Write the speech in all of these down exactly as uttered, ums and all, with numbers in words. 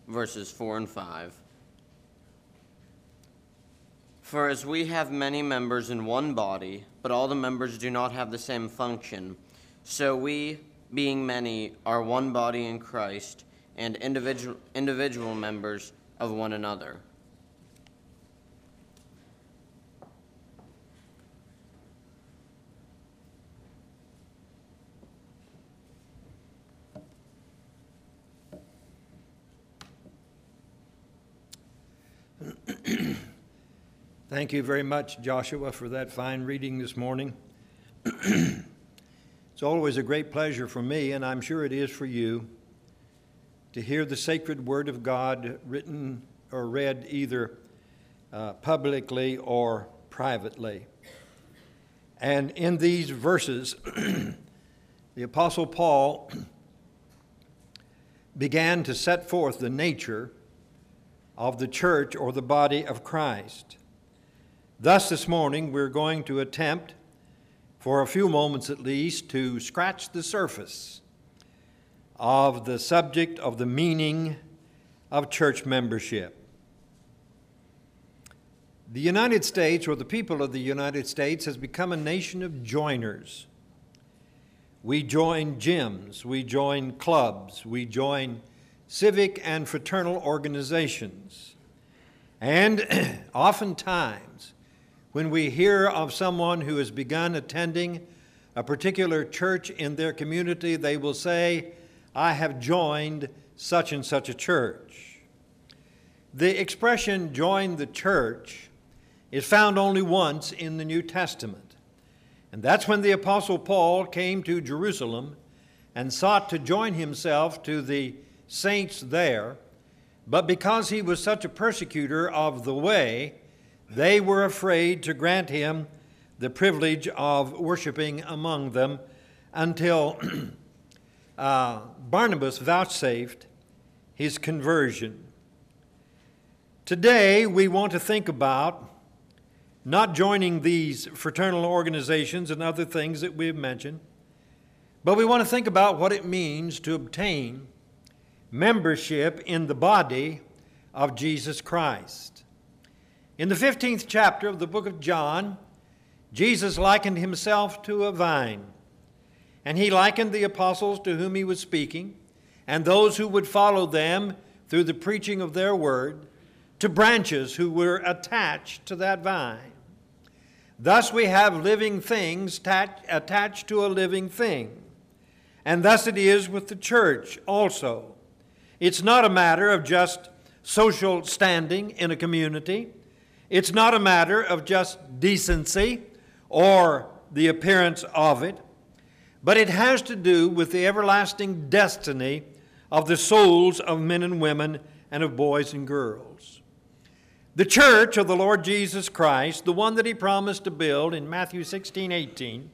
verses four and five. For as we have many members in one body, but all the members do not have the same function, so we, being many, are one body in Christ, and individual, individual members of one another. Thank you very much, Joshua, for that fine reading this morning. It's always a great pleasure for me, and I'm sure it is for you, to hear the sacred word of God written or read either uh, publicly or privately. And in these verses, the Apostle Paul began to set forth the nature of the church or the body of Christ. Thus, this morning, we're going to attempt, for a few moments at least, to scratch the surface of the subject of the meaning of church membership. The United States, or the people of the United States, has become a nation of joiners. We join gyms, we join clubs, we join civic and fraternal organizations. And oftentimes, when we hear of someone who has begun attending a particular church in their community, they will say, I have joined such and such a church. The expression join the church is found only once in the New Testament. And that's when the Apostle Paul came to Jerusalem and sought to join himself to the saints there. But because he was such a persecutor of the way, they were afraid to grant him the privilege of worshiping among them until uh, Barnabas vouchsafed his conversion. Today, we want to think about not joining these fraternal organizations and other things that we've mentioned, but we want to think about what it means to obtain membership in the body of Jesus Christ. In the fifteenth chapter of the book of John, Jesus likened himself to a vine, and he likened the apostles to whom he was speaking, and those who would follow them through the preaching of their word, to branches who were attached to that vine. Thus we have living things attached to a living thing, and thus it is with the church also. It's not a matter of just social standing in a community. It's not a matter of just decency or the appearance of it, but it has to do with the everlasting destiny of the souls of men and women and of boys and girls. The church of the Lord Jesus Christ, the one that he promised to build in Matthew sixteen eighteen,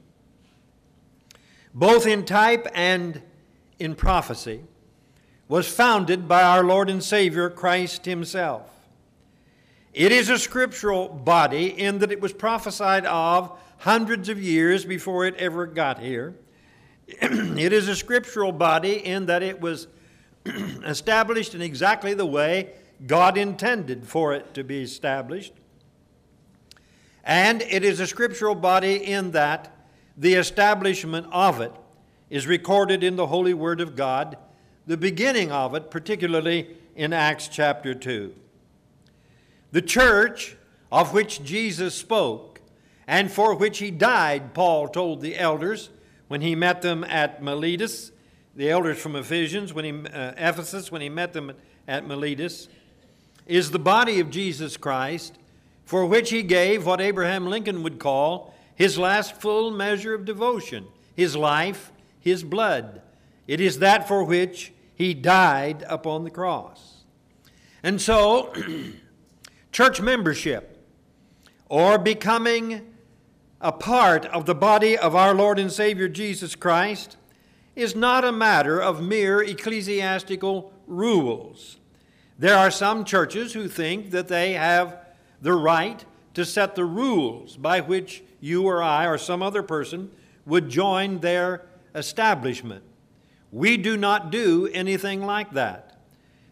both in type and in prophecy, was founded by our Lord and Savior Christ himself. It is a scriptural body in that it was prophesied of hundreds of years before it ever got here. It is a scriptural body in that it was established in exactly the way God intended for it to be established. And it is a scriptural body in that the establishment of it is recorded in the Holy Word of God, the beginning of it, particularly in Acts chapter two. The church of which Jesus spoke and for which he died, Paul told the elders when he met them at Miletus, the elders from Ephesians, when he, uh, Ephesus, when he met them at Miletus, is the body of Jesus Christ, for which he gave what Abraham Lincoln would call his last full measure of devotion, his life, his blood. It is that for which he died upon the cross. And so, church membership, or becoming a part of the body of our Lord and Savior Jesus Christ, is not a matter of mere ecclesiastical rules. There are some churches who think that they have the right to set the rules by which you or I or some other person would join their establishment. We do not do anything like that.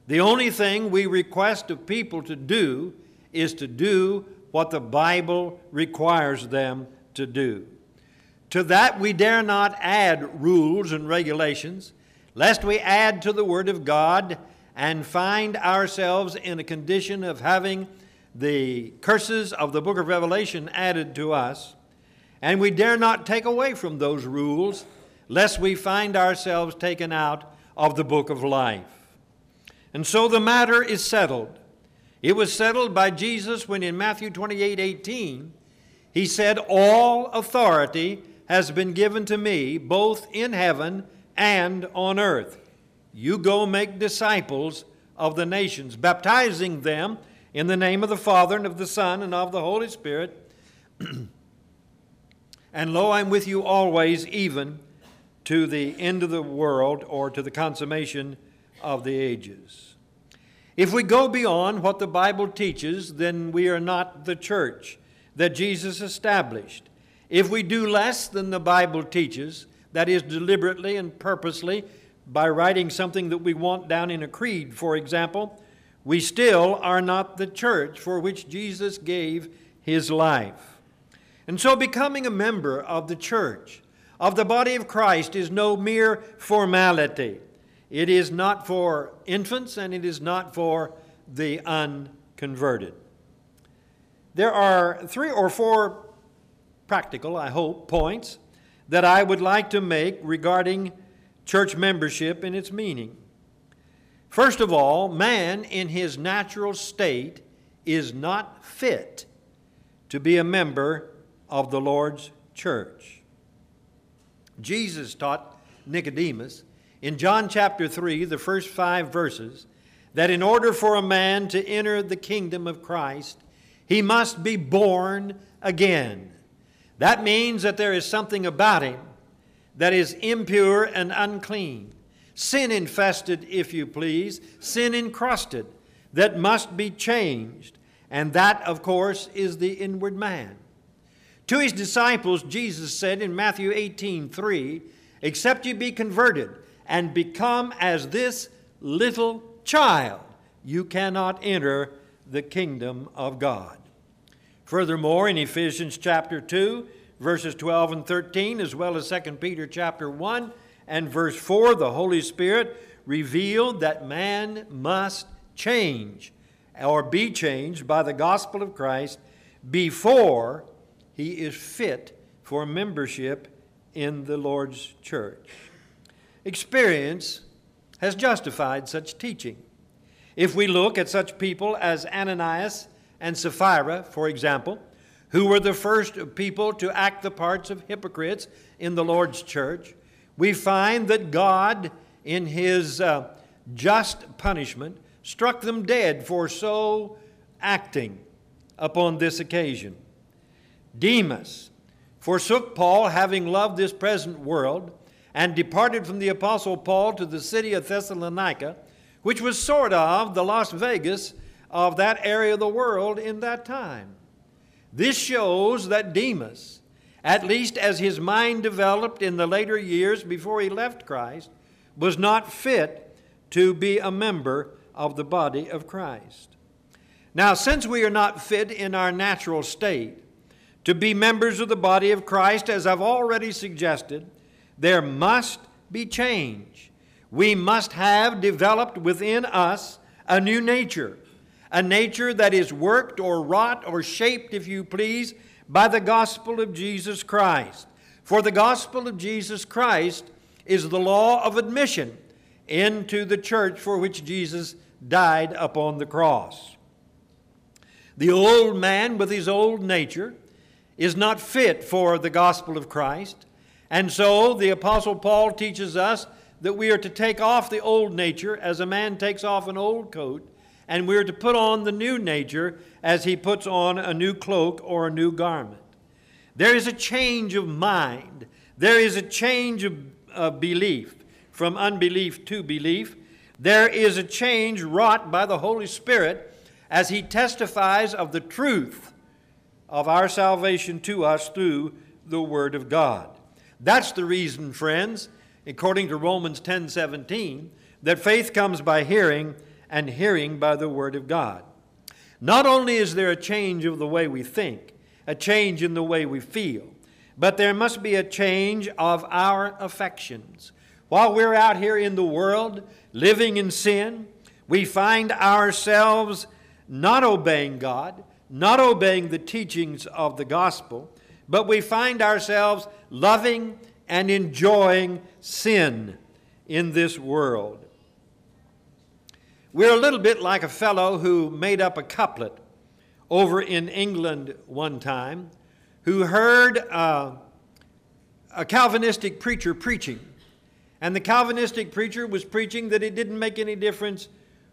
The only thing we request of people to do is to do what the Bible requires them to do. To that we dare not add rules and regulations, lest we add to the Word of God and find ourselves in a condition of having the curses of the book of Revelation added to us. And we dare not take away from those rules, lest we find ourselves taken out of the book of life. And so the matter is settled. It was settled by Jesus when in Matthew twenty-eight eighteen, he said, "All authority has been given to me, both in heaven and on earth. You go make disciples of the nations, baptizing them in the name of the Father and of the Son and of the Holy Spirit. And lo, I'm with you always, even to the end of the world," or to the consummation of the ages. If we go beyond what the Bible teaches, then we are not the church that Jesus established. If we do less than the Bible teaches, that is deliberately and purposely, by writing something that we want down in a creed, for example, we still are not the church for which Jesus gave his life. And so becoming a member of the church, of the body of Christ, is no mere formality. It is not for infants, and it is not for the unconverted. There are three or four practical, I hope, points that I would like to make regarding church membership and its meaning. First of all, man in his natural state is not fit to be a member of the Lord's church. Jesus taught Nicodemus in John chapter three, the first five verses, that in order for a man to enter the kingdom of Christ, he must be born again. That means that there is something about him that is impure and unclean, sin-infested, if you please, sin-encrusted, that must be changed. And that, of course, is the inward man. To his disciples, Jesus said in Matthew eighteen three, "Except you be converted and become as this little child, you cannot enter the kingdom of God." Furthermore, in Ephesians chapter two, verses twelve and thirteen, as well as Second Peter chapter one and verse four, the Holy Spirit revealed that man must change or be changed by the gospel of Christ before he is fit for membership in the Lord's church. Experience has justified such teaching. If we look at such people as Ananias and Sapphira, for example, who were the first people to act the parts of hypocrites in the Lord's church, we find that God, in his uh, just punishment, struck them dead for so acting upon this occasion. Demas forsook Paul, having loved this present world, and departed from the Apostle Paul to the city of Thessalonica, which was sort of the Las Vegas of that area of the world in that time. This shows that Demas, at least as his mind developed in the later years before he left Christ, was not fit to be a member of the body of Christ. Now, since we are not fit in our natural state to be members of the body of Christ, as I've already suggested, there must be change. We must have developed within us a new nature, a nature that is worked or wrought or shaped, if you please, by the gospel of Jesus Christ. For the gospel of Jesus Christ is the law of admission into the church for which Jesus died upon the cross. The old man with his old nature is not fit for the gospel of Christ. And so the Apostle Paul teaches us that we are to take off the old nature as a man takes off an old coat, and we are to put on the new nature as he puts on a new cloak or a new garment. There is a change of mind. There is a change of uh, belief from unbelief to belief. There is a change wrought by the Holy Spirit as he testifies of the truth of our salvation to us through the Word of God. That's the reason, friends, according to Romans ten seventeen, that faith comes by hearing and hearing by the word of God. Not only is there a change of the way we think, a change in the way we feel, but there must be a change of our affections. While we're out here in the world, living in sin, we find ourselves not obeying God, not obeying the teachings of the gospel, but we find ourselves loving and enjoying sin in this world. We're a little bit like a fellow who made up a couplet over in England one time, who heard uh, a Calvinistic preacher preaching. And the Calvinistic preacher was preaching that it didn't make any difference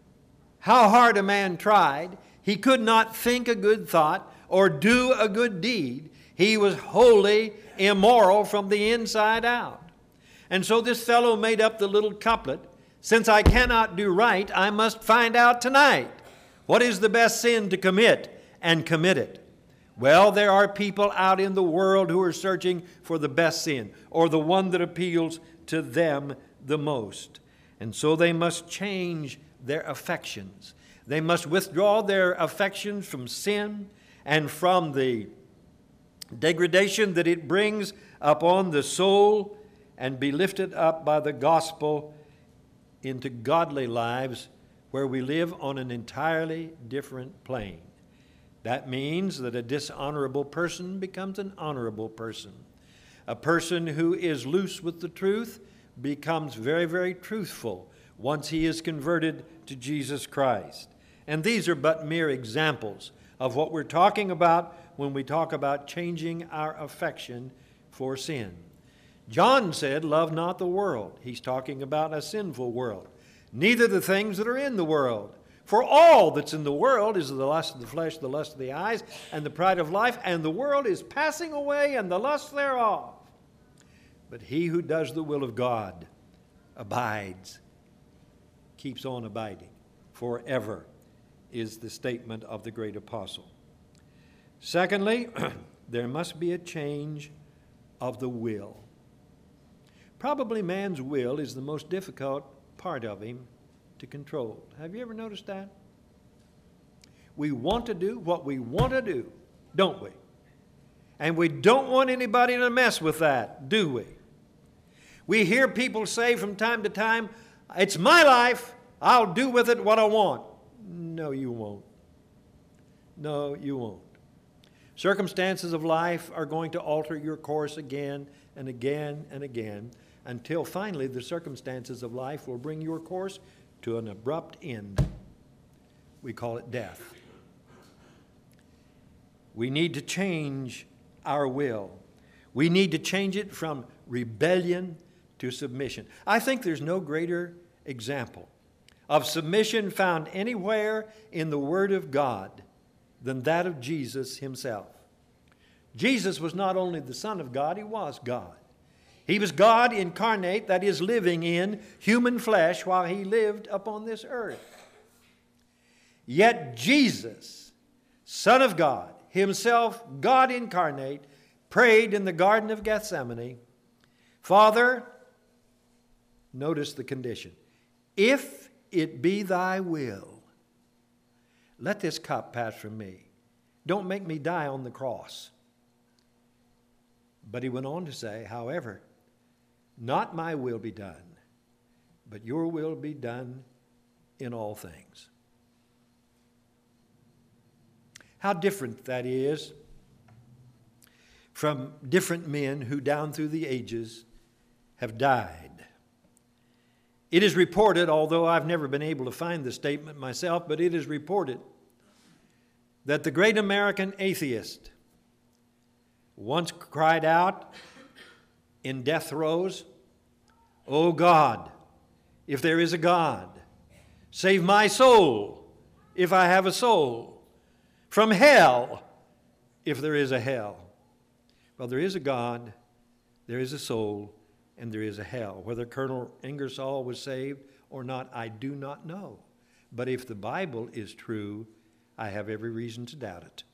how hard a man tried. He could not think a good thought or do a good deed. He was wholly immoral from the inside out. And so this fellow made up the little couplet, "Since I cannot do right, I must find out tonight what is the best sin to commit, and commit it." Well, there are people out in the world who are searching for the best sin, or the one that appeals to them the most. And so they must change their affections. They must withdraw their affections from sin and from the degradation that it brings upon the soul, and be lifted up by the gospel into godly lives where we live on an entirely different plane. That means that a dishonorable person becomes an honorable person. A person who is loose with the truth becomes very, very truthful once he is converted to Jesus Christ. And these are but mere examples of what we're talking about when we talk about changing our affection for sin. John said, "Love not the world." He's talking about a sinful world. "Neither the things that are in the world. For all that's in the world is the lust of the flesh, the lust of the eyes, and the pride of life, and the world is passing away, and the lust thereof. But he who does the will of God abides," keeps on abiding, forever, is the statement of the great apostle. Secondly, there must be a change of the will. Probably man's will is the most difficult part of him to control. Have you ever noticed that? We want to do what we want to do, don't we? And we don't want anybody to mess with that, do we? We hear people say from time to time, "It's my life, I'll do with it what I want." No, you won't. No, you won't. Circumstances of life are going to alter your course again and again and again, until finally the circumstances of life will bring your course to an abrupt end. We call it death. We need to change our will. We need to change it from rebellion to submission. I think there's no greater example of submission found anywhere in the Word of God than that of Jesus himself. Jesus was not only the Son of God, he was God. He was God incarnate, that is, living in human flesh while he lived upon this earth. Yet Jesus, Son of God, himself God incarnate, prayed in the Garden of Gethsemane, "Father," notice the condition, "if it be thy will, let this cup pass from me. Don't make me die on the cross." But he went on to say, "However, not my will be done, but your will be done in all things." How different that is from different men who down through the ages have died. It is reported, although I've never been able to find the statement myself, but it is reported that the great American atheist once cried out in death throes, "Oh God, if there is a God, save my soul, if I have a soul, from hell, if there is a hell." Well, there is a God, there is a soul, and there is a hell. Whether Colonel Ingersoll was saved or not, I do not know. But if the Bible is true, I have every reason to doubt it.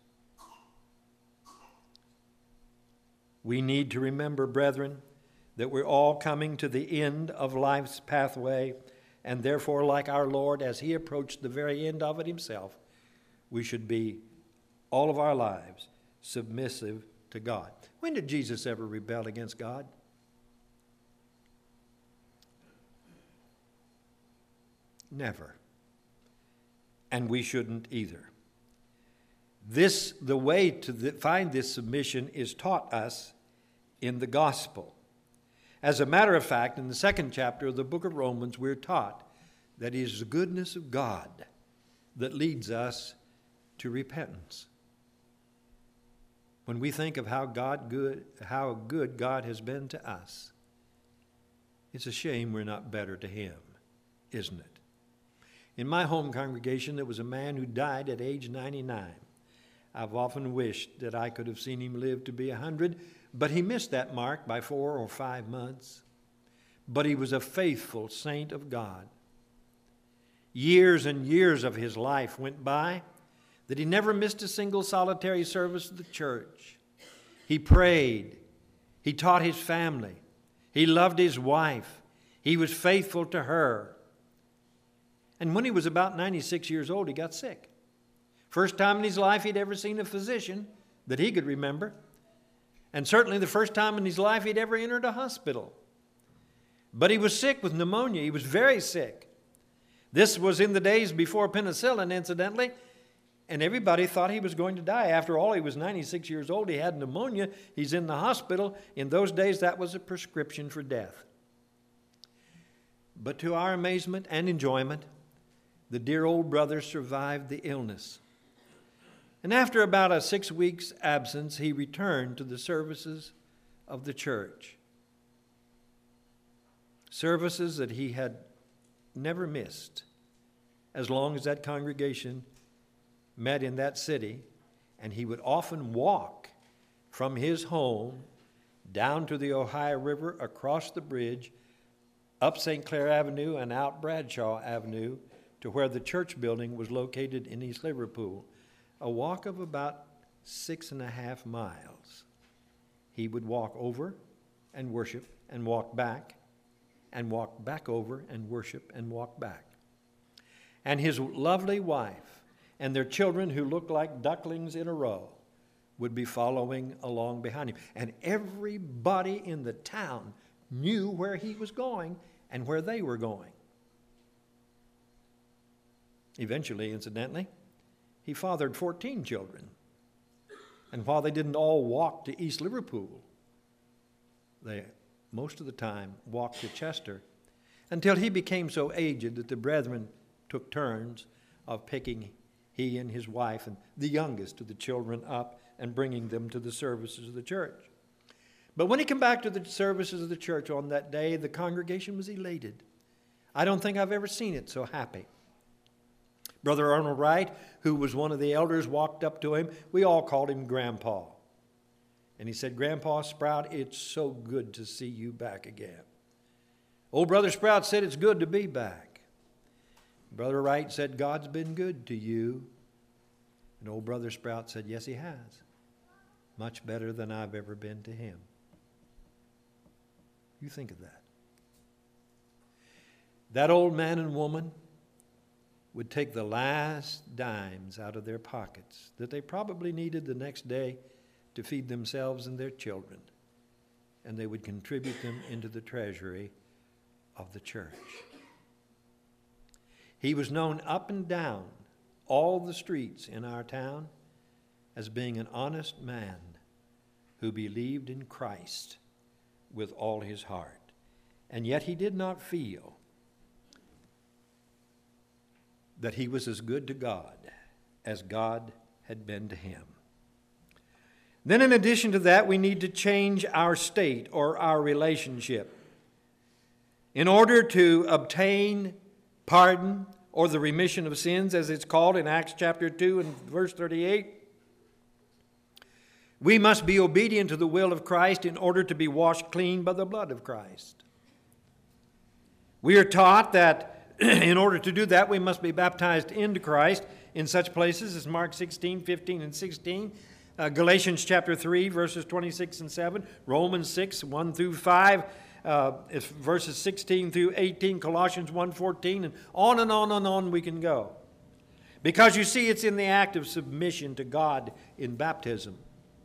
We need to remember, brethren, that we're all coming to the end of life's pathway, And therefore, like our Lord, as he approached the very end of it himself, we should be, all of our lives, submissive to God. When did Jesus ever rebel against God? Never. And we shouldn't either. This, the way to the, find this submission is taught us in the gospel. As a matter of fact, in the second chapter of the book of Romans, we're taught that it is the goodness of God that leads us to repentance. When we think of how God good, how good God has been to us, it's a shame we're not better to him, isn't it? In my home congregation, there was a man who died at age ninety-nine. I've often wished that I could have seen him live to be one hundred, but he missed that mark by four or five months. But he was a faithful saint of God. Years and years of his life went by that he never missed a single solitary service of the church. He prayed. He taught his family. He loved his wife. He was faithful to her. And when he was about ninety-six years old, he got sick. First time in his life he'd ever seen a physician that he could remember. And certainly the first time in his life he'd ever entered a hospital. But he was sick with pneumonia. He was very sick. This was in the days before penicillin, incidentally, and everybody thought he was going to die. After all, he was ninety-six years old. He had pneumonia. He's in the hospital. In those days, that was a prescription for death. But to our amazement and enjoyment, the dear old brother survived the illness. And after about a six weeks absence, he returned to the services of the church. Services that he had never missed as long as that congregation met in that city, and he would often walk from his home down to the Ohio River, across the bridge, up Saint Clair Avenue and out Bradshaw Avenue to where the church building was located in East Liverpool, a walk of about six and a half miles. He would walk over and worship and walk back and walk back over and worship and walk back. And his lovely wife and their children, who looked like ducklings in a row, would be following along behind him. And everybody in the town knew where he was going and where they were going. Eventually, incidentally, he fathered fourteen children. And while they didn't all walk to East Liverpool, they most of the time walked to Chester, until he became so aged that the brethren took turns of picking he and his wife and the youngest of the children up and bringing them to the services of the church. But when he came back to the services of the church on that day, the congregation was elated. I don't think I've ever seen it so happy. Brother Arnold Wright, who was one of the elders, walked up to him. We all called him Grandpa. And he said, "Grandpa Sprout, it's so good to see you back again." Old Brother Sprout said, "It's good to be back." Brother Wright said, "God's been good to you." And old Brother Sprout said, "Yes, he has. Much better than I've ever been to him." You think of that. That old man and woman would take the last dimes out of their pockets that they probably needed the next day to feed themselves and their children, and they would contribute them into the treasury of the church. He was known up and down all the streets in our town as being an honest man who believed in Christ with all his heart. And yet he did not feel that he was as good to God as God had been to him. Then in addition to that, we need to change our state or our relationship. In order to obtain pardon or the remission of sins, as it's called in Acts chapter two and verse thirty-eight, we must be obedient to the will of Christ in order to be washed clean by the blood of Christ. We are taught that in order to do that, we must be baptized into Christ in such places as Mark sixteen, fifteen, and sixteen, uh, Galatians chapter three, verses twenty-six and seven, Romans six, one through five, uh, it's verses sixteen through eighteen, Colossians one fourteen, and on and on and on we can go. Because you see, it's in the act of submission to God in baptism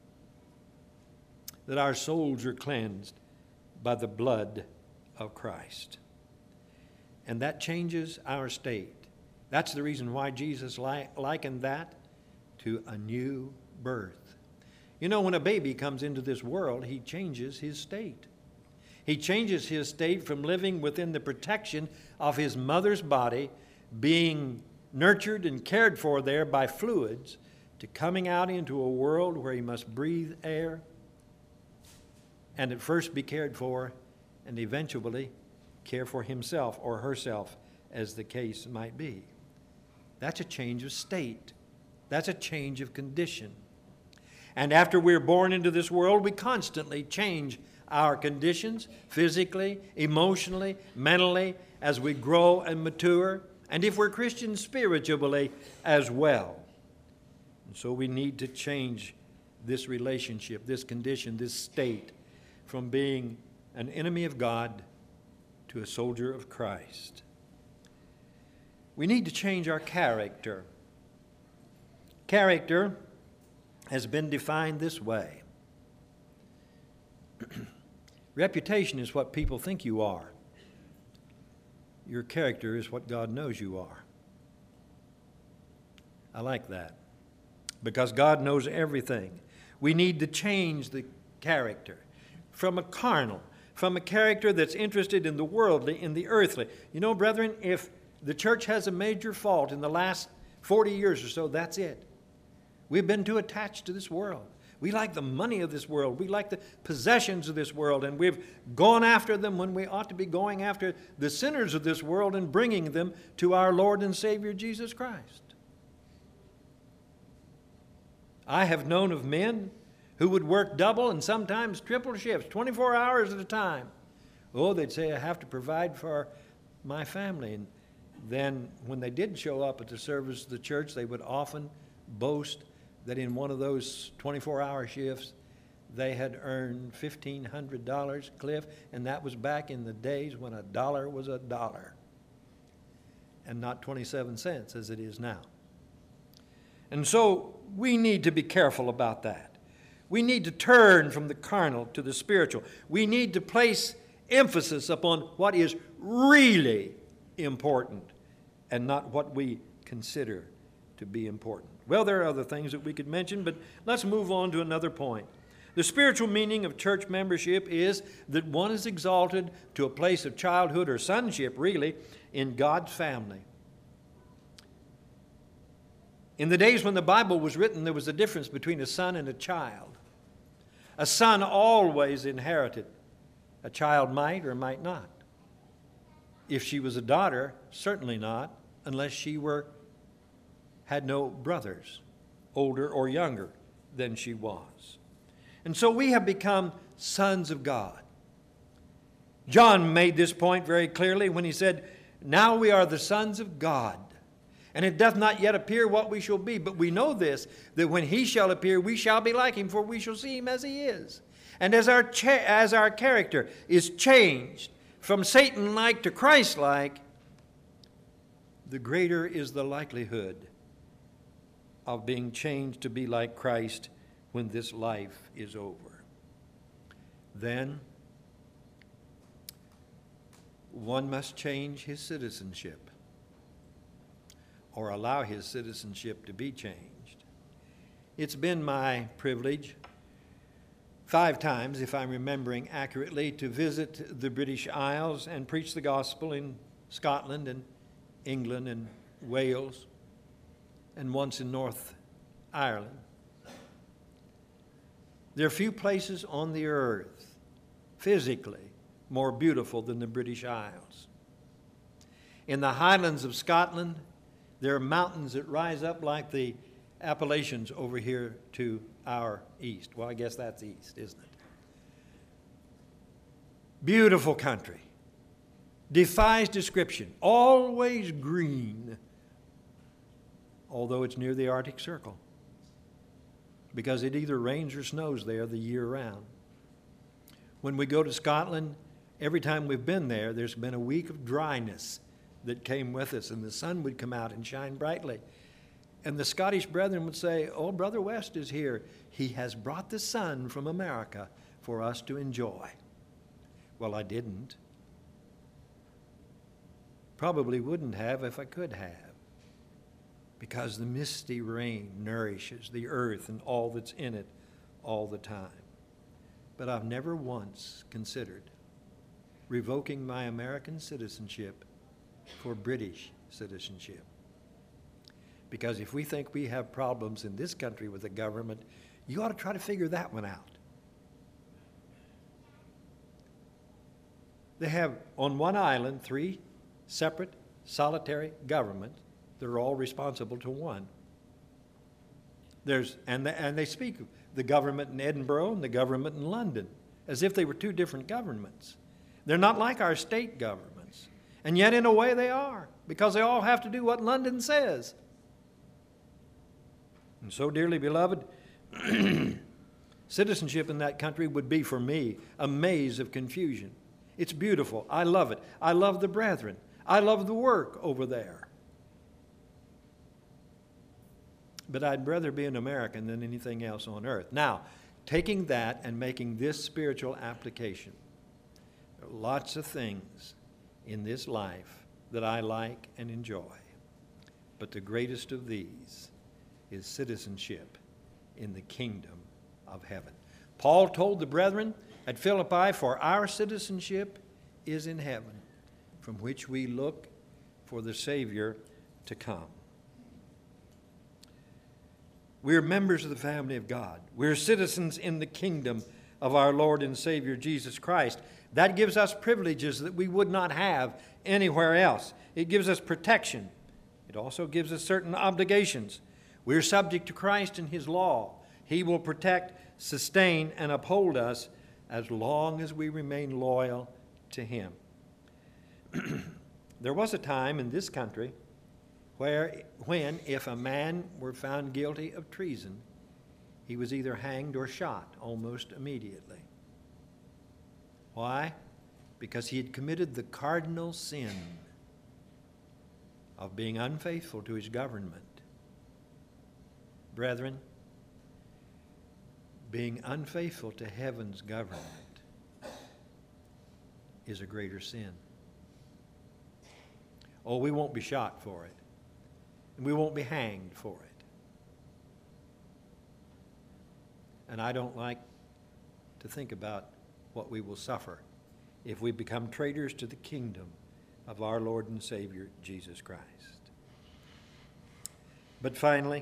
that our souls are cleansed by the blood of Christ. And that changes our state. That's the reason why Jesus li- likened that to a new birth. You know, when a baby comes into this world, he changes his state. He changes his state from living within the protection of his mother's body, being nurtured and cared for there by fluids, to coming out into a world where he must breathe air and at first be cared for and eventually care for himself or herself, as the case might be. That's a change of state. That's a change of condition. And after we're born into this world, we constantly change our conditions physically, emotionally, mentally, as we grow and mature. And if we're Christians, spiritually as well. And so we need to change this relationship, this condition, this state, from being an enemy of God to a soldier of Christ. We need to change our character. Character has been defined this way. Reputation is what people think you are. Your character is what God knows you are. I like that, because God knows everything. We need to change the character from a carnal, from a character that's interested in the worldly, in the earthly. You know, brethren, if the church has a major fault in the last forty years or so, that's it. We've been too attached to this world. We like the money of this world. We like the possessions of this world, and we've gone after them when we ought to be going after the sinners of this world and bringing them to our Lord and Savior Jesus Christ. I have known of men who would work double and sometimes triple shifts, twenty-four hours at a time. Oh, they'd say, I have to provide for my family. And then when they did show up at the service of the church, they would often boast that in one of those twenty-four hour shifts, they had earned fifteen hundred dollars, Cliff, and that was back in the days when a dollar was a dollar and not twenty-seven cents as it is now. And so we need to be careful about that. We need to turn from the carnal to the spiritual. We need to place emphasis upon what is really important and not what we consider to be important. Well, there are other things that we could mention, but let's move on to another point. The spiritual meaning of church membership is that one is exalted to a place of childhood or sonship, really, in God's family. In the days when the Bible was written, there was a difference between a son and a child. A son always inherited. A child might or might not. If she was a daughter, certainly not, unless she were had no brothers, older or younger than she was. And so we have become sons of God. John made this point very clearly when he said, now we are the sons of God, and it doth not yet appear what we shall be. But we know this, that when he shall appear, we shall be like him, for we shall see him as he is. And as our, cha- as our character is changed from Satan-like to Christ-like, the greater is the likelihood of being changed to be like Christ when this life is over. Then one must change his citizenship or allow his citizenship to be changed. It's been my privilege five times, if I'm remembering accurately, to visit the British Isles and preach the gospel in Scotland and England and Wales, and once in North Ireland. There are few places on the earth physically more beautiful than the British Isles. In the Highlands of Scotland, there are mountains that rise up like the Appalachians over here to our east. Well, I guess that's east, isn't it? Beautiful country. Defies description. Always green. Although it's near the Arctic Circle, because it either rains or snows there the year round. When we go to Scotland, every time we've been there, there's been a week of dryness that came with us, and the sun would come out and shine brightly. And the Scottish brethren would say, "Oh, Brother West is here. He has brought the sun from America for us to enjoy." Well, I didn't. Probably wouldn't have if I could have, because the misty rain nourishes the earth and all that's in it all the time. But I've never once considered revoking my American citizenship for British citizenship. Because if we think we have problems in this country with the government, you ought to try to figure that one out. They have on one island three separate solitary governments that are all responsible to one. There's, and, the, and they speak of the government in Edinburgh and the government in London as if they were two different governments. They're not like our state governments. And yet in a way they are, because they all have to do what London says. And so, dearly beloved, citizenship in that country would be for me a maze of confusion. It's beautiful. I love it. I love the brethren. I love the work over there. But I'd rather be an American than anything else on earth. Now, taking that and making this spiritual application, there are lots of things in this life that I like and enjoy. But the greatest of these is citizenship in the kingdom of heaven. Paul told the brethren at Philippi, "For our citizenship is in heaven, from which we look for the Savior to come." We're members of the family of God. We're citizens in the kingdom of our Lord and Savior Jesus Christ. That gives us privileges that we would not have anywhere else. It gives us protection. It also gives us certain obligations. We're subject to Christ and His law. He will protect, sustain, and uphold us as long as we remain loyal to Him. There was a time in this country where, when, if a man were found guilty of treason, he was either hanged or shot almost immediately. Why? Because he had committed the cardinal sin of being unfaithful to his government. Brethren, being unfaithful to heaven's government is a greater sin. Oh, we won't be shot for it. And we won't be hanged for it. And I don't like to think about what we will suffer if we become traitors to the kingdom of our Lord and Savior, Jesus Christ. But finally,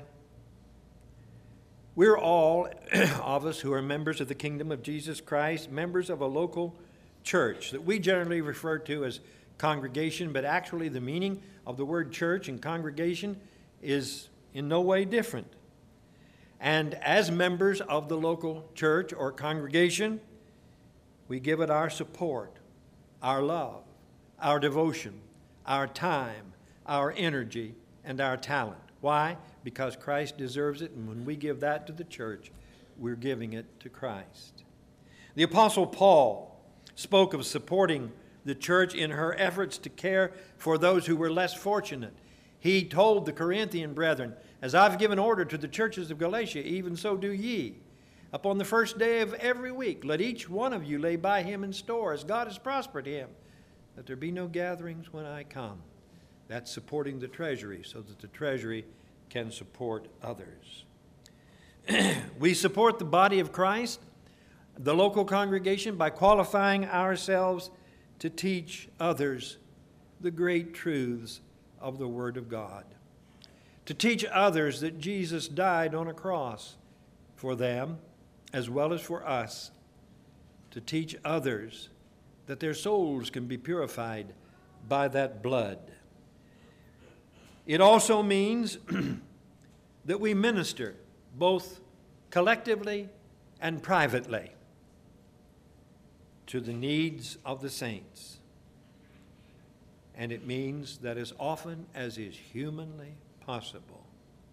we're all of us who are members of the kingdom of Jesus Christ, members of a local church that we generally refer to as congregation, but actually the meaning of the word church and congregation is in no way different. And as members of the local church or congregation, we give it our support, our love, our devotion, our time, our energy, and our talent. Why? Because Christ deserves it, and when we give that to the church, we're giving it to Christ. The Apostle Paul spoke of supporting the church in her efforts to care for those who were less fortunate. He told the Corinthian brethren, "As I've given order to the churches of Galatia, even so do ye. Upon the first day of every week, let each one of you lay by him in store, as God has prospered him, that there be no gatherings when I come." That's supporting the treasury so that the treasury can support others. We support the body of Christ, the local congregation, by qualifying ourselves to teach others the great truths of the Word of God. To teach others that Jesus died on a cross for them as well as for us. To teach others that their souls can be purified by that blood. It also means that we minister both collectively and privately to the needs of the saints. And it means that as often as is humanly possible,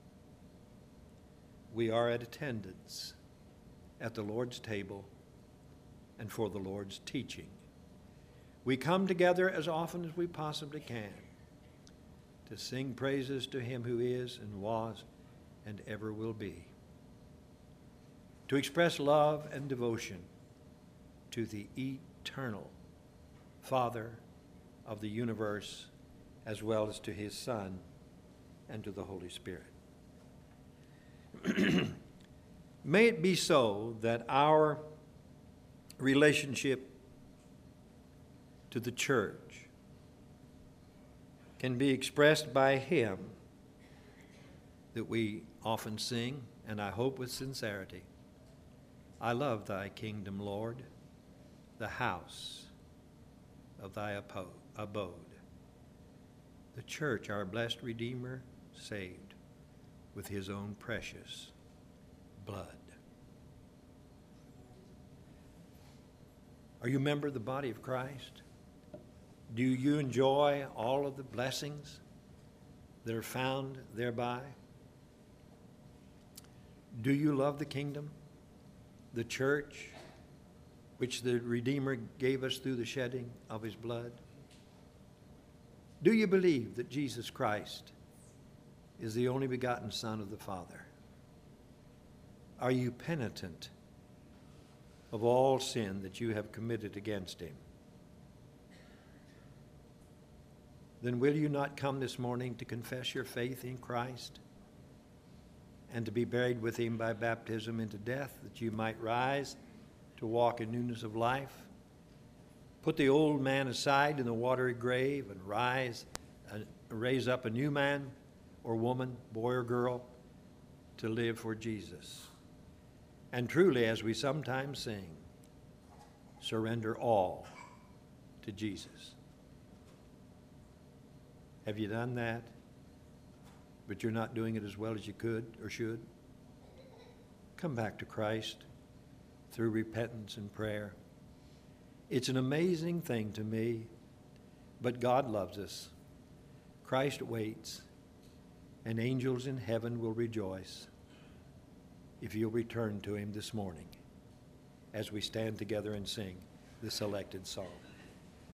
we are at attendance at the Lord's table and for the Lord's teaching. we come together as often as we possibly can to sing praises to him who is and was and ever will be, to express love and devotion to the eternal Father of the universe, as well as to his Son and to the Holy Spirit. May it be so that our relationship to the church can be expressed by hymn that we often sing, and I hope with sincerity. I love thy kingdom, Lord, the house of thy abode. The church, our blessed Redeemer, saved with his own precious blood. Are you a member of the body of Christ? Do you enjoy all of the blessings that are found thereby? Do you love the kingdom, the church, which the Redeemer gave us through the shedding of his blood? Do you believe that Jesus Christ is the only begotten Son of the Father? Are you penitent of all sin that you have committed against him? Then will you not come this morning to confess your faith in Christ and to be buried with him by baptism into death, that you might rise to walk in newness of life? Put the old man aside in the watery grave and rise, uh, raise up a new man or woman, boy or girl, to live for Jesus. And truly, as we sometimes sing, surrender all to Jesus. Have you done that, but you're not doing it as well as you could or should? Come back to Christ through repentance and prayer. It's an amazing thing to me, but God loves us. Christ waits, and angels in heaven will rejoice if you'll return to him this morning as we stand together and sing the selected song.